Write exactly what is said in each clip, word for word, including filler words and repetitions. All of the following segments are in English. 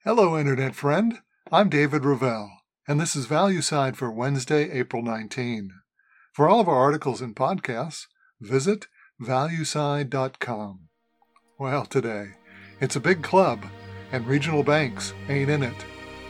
Hello, Internet friend. I'm David Ravel, and this is ValueSide for Wednesday, April nineteenth. For all of our articles and podcasts, visit valueside dot com. Well, today, it's a big club, and regional banks ain't in it.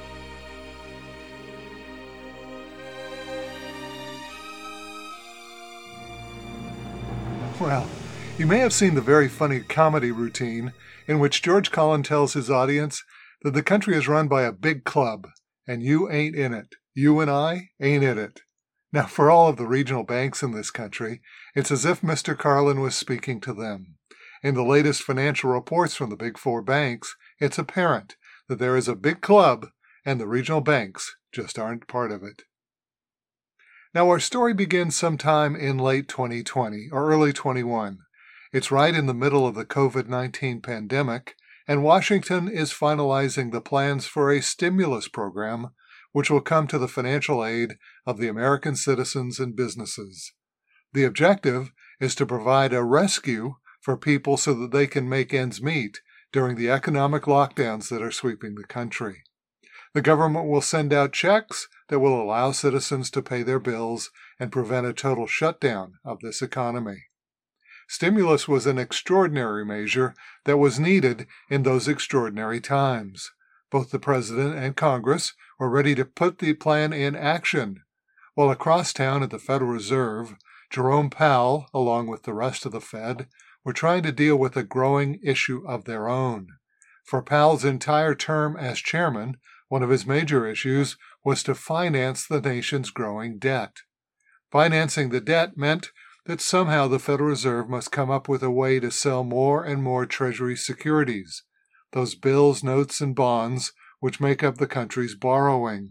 Well, you may have seen the very funny comedy routine in which George Carlin tells his audience that the country is run by a big club, and you ain't in it. You and I ain't in it. Now, for all of the regional banks in this country, it's as if Mister Carlin was speaking to them. In the latest financial reports from the big four banks, it's apparent that there is a big club, and the regional banks just aren't part of it. Now, our story begins sometime in late twenty twenty or early twenty-one. It's right in the middle of the covid nineteen pandemic, and Washington is finalizing the plans for a stimulus program which will come to the financial aid of the American citizens and businesses. The objective is to provide a rescue for people so that they can make ends meet during the economic lockdowns that are sweeping the country. The government will send out checks that will allow citizens to pay their bills and prevent a total shutdown of this economy. Stimulus was an extraordinary measure that was needed in those extraordinary times. Both the President and Congress were ready to put the plan in action. While across town at the Federal Reserve, Jerome Powell, along with the rest of the Fed, were trying to deal with a growing issue of their own. For Powell's entire term as chairman, one of his major issues was to finance the nation's growing debt. Financing the debt meant that somehow the Federal Reserve must come up with a way to sell more and more Treasury securities, those bills, notes, and bonds which make up the country's borrowing.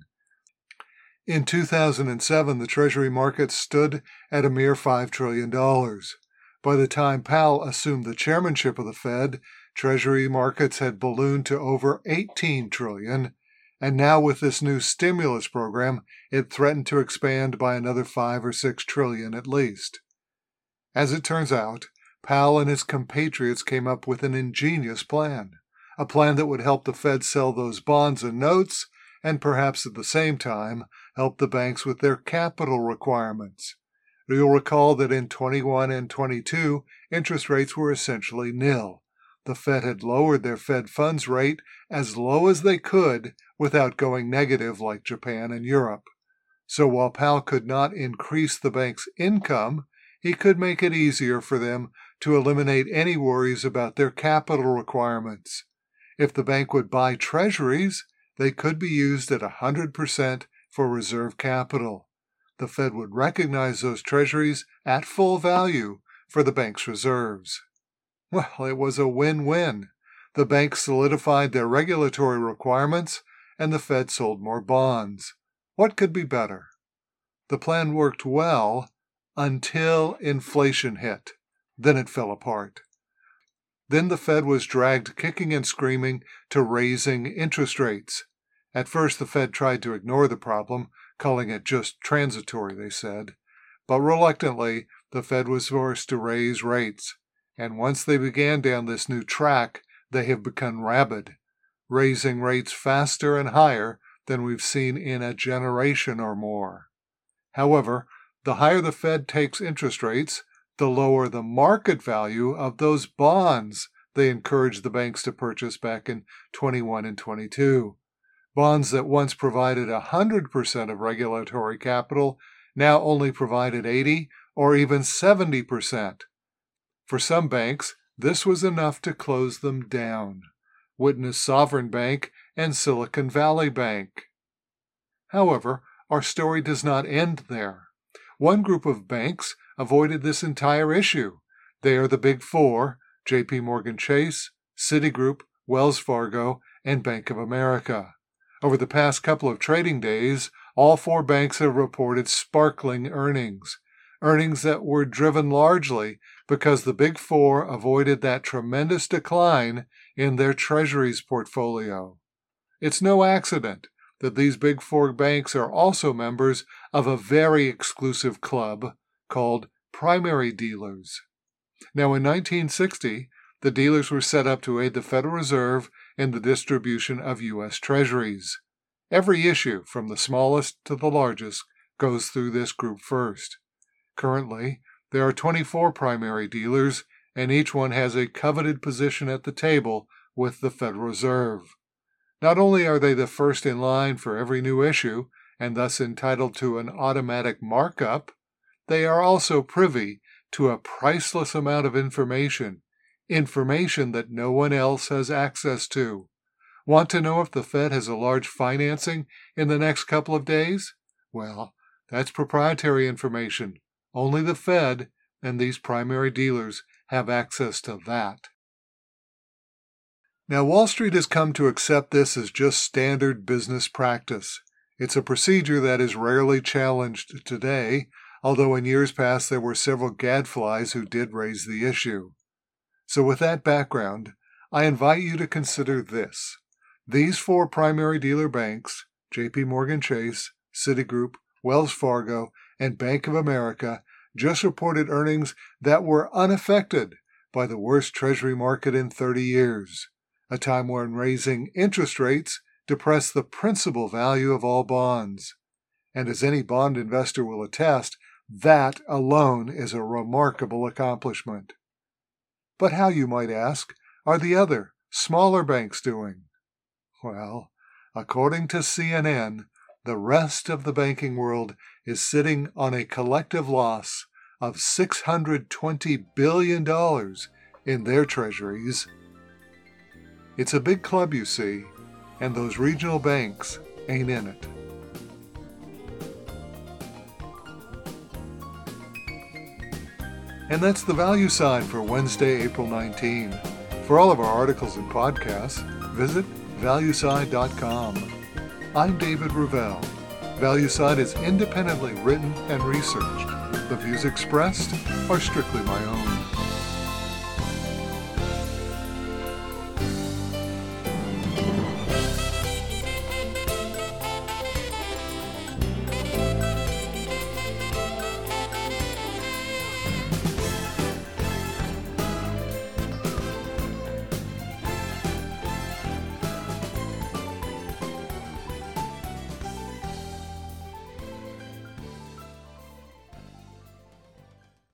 In two thousand seven, the Treasury market stood at a mere five trillion dollars. By the time Powell assumed the chairmanship of the Fed, Treasury markets had ballooned to over eighteen trillion dollars, and now with this new stimulus program, it threatened to expand by another five or six trillion dollars at least. As it turns out, Powell and his compatriots came up with an ingenious plan, a plan that would help the Fed sell those bonds and notes, and perhaps at the same time help the banks with their capital requirements. You'll recall that in twenty-one and twenty-two, interest rates were essentially nil. The Fed had lowered their Fed funds rate as low as they could without going negative like Japan and Europe. So while Powell could not increase the bank's income, he could make it easier for them to eliminate any worries about their capital requirements. If the bank would buy treasuries, they could be used at one hundred percent for reserve capital. The Fed would recognize those treasuries at full value for the bank's reserves. Well, it was a win-win. The bank solidified their regulatory requirements, and the Fed sold more bonds. What could be better? The plan worked well until inflation hit. Then it fell apart. Then the Fed was dragged kicking and screaming to raising interest rates. At first, the Fed tried to ignore the problem, calling it just transitory, they said. But reluctantly, the Fed was forced to raise rates. And once they began down this new track, they have become rabid, raising rates faster and higher than we've seen in a generation or more. However, the higher the Fed takes interest rates, the lower the market value of those bonds they encouraged the banks to purchase back in twenty-one and twenty-two. Bonds that once provided one hundred percent of regulatory capital now only provided eighty or even seventy percent. For some banks, this was enough to close them down. Witness Sovereign Bank and Silicon Valley Bank. However, our story does not end there. One group of banks avoided this entire issue. They are the Big Four, J P Morgan Chase, Citigroup, Wells Fargo, and Bank of America. Over the past couple of trading days, all four banks have reported sparkling earnings, earnings that were driven largely because the Big Four avoided that tremendous decline in their treasuries portfolio. It's no accident that these Big Four banks are also members of a very exclusive club called primary dealers. Now, in nineteen sixty, the dealers were set up to aid the Federal Reserve in the distribution of U S Treasuries. Every issue, from the smallest to the largest, goes through this group first. Currently, there are twenty-four primary dealers, and each one has a coveted position at the table with the Federal Reserve. Not only are they the first in line for every new issue, and thus entitled to an automatic markup, they are also privy to a priceless amount of information, information that no one else has access to. Want to know if the Fed has a large financing in the next couple of days? Well, that's proprietary information. Only the Fed and these primary dealers have access to that. Now, Wall Street has come to accept this as just standard business practice. It's a procedure that is rarely challenged today, although in years past there were several gadflies who did raise the issue. So with that background, I invite you to consider this. These four primary dealer banks, J P Morgan Chase, Citigroup, Wells Fargo, and Bank of America, just reported earnings that were unaffected by the worst Treasury market in thirty years, a time when raising interest rates depressed the principal value of all bonds. And as any bond investor will attest, that alone is a remarkable accomplishment. But how, you might ask, are the other, smaller banks doing? Well, according to C N N, the rest of the banking world is sitting on a collective loss of six hundred twenty billion dollars in their treasuries. It's a big club, you see, and those regional banks ain't in it. And that's the value side for Wednesday, April nineteenth. For all of our articles and podcasts, visit valueside dot com. I'm David Ravel. ValueSide is independently written and researched. The views expressed are strictly my own.